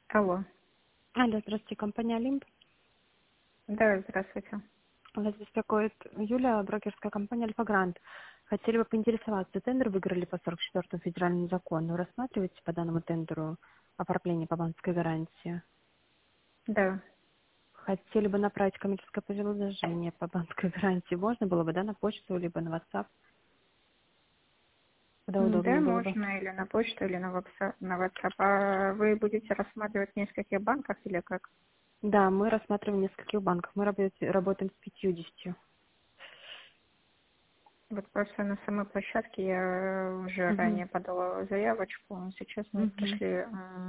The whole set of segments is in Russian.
Алло. Алло, здравствуйте, компания «Олимп». Да, здравствуйте. Вас беспокоит Юля, брокерская компания «Альфа-Грант». Хотели бы поинтересоваться, тендер выиграли по 44-му федеральному закону. Рассматриваете по данному тендеру оформление по банковской гарантии? Да. Хотели бы направить коммерческое предложение по банковской гарантии. Можно было бы, да, на почту, либо на WhatsApp, куда Да, удобнее было бы. можно или на почту, или на WhatsApp. А вы будете рассматривать в нескольких банках или как? Да, мы рассматриваем нескольких банков. Мы работаем с 50. Вот просто на самой площадке я уже Угу. ранее подала заявочку. Сейчас мне Угу. пришли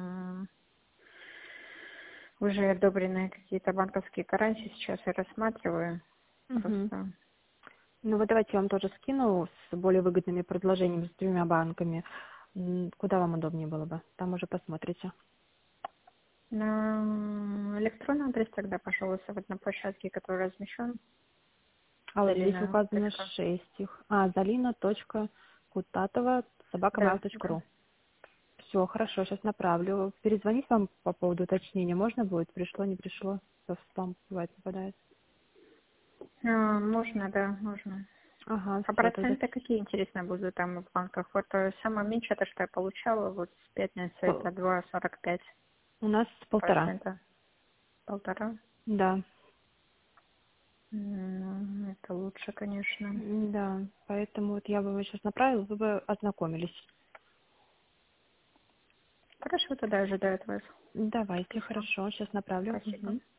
уже одобренные какие-то банковские гарантии. Сейчас я рассматриваю. Угу. Просто Ну вот давайте я вам тоже скину с более выгодными предложениями с 3 банками. Куда вам удобнее было бы? Там уже посмотрите. на электронный адрес тогда, пожалуйста, вот на площадке, который размещен. А вот здесь Залина. указано 6 их. Да, да. Залина.кутатова@mail.ru. Все, хорошо, сейчас направлю. Перезвонить вам по поводу уточнения можно будет? Пришло, не пришло? То в спам бывает попадает. Можно, да, можно. Ага, А все, тогда проценты какие, интересно, будут там в банках? Вот самое меньшее, это что я получала, вот с пятницы, это 2,45%. у нас 1,5. Полтора. Да. Это лучше, конечно. Да, поэтому вот я бы его сейчас направила, вы бы ознакомились. Хорошо, тогда ожидаю от вас Давайте, письма. хорошо, сейчас направлю. Спасибо. Мгм.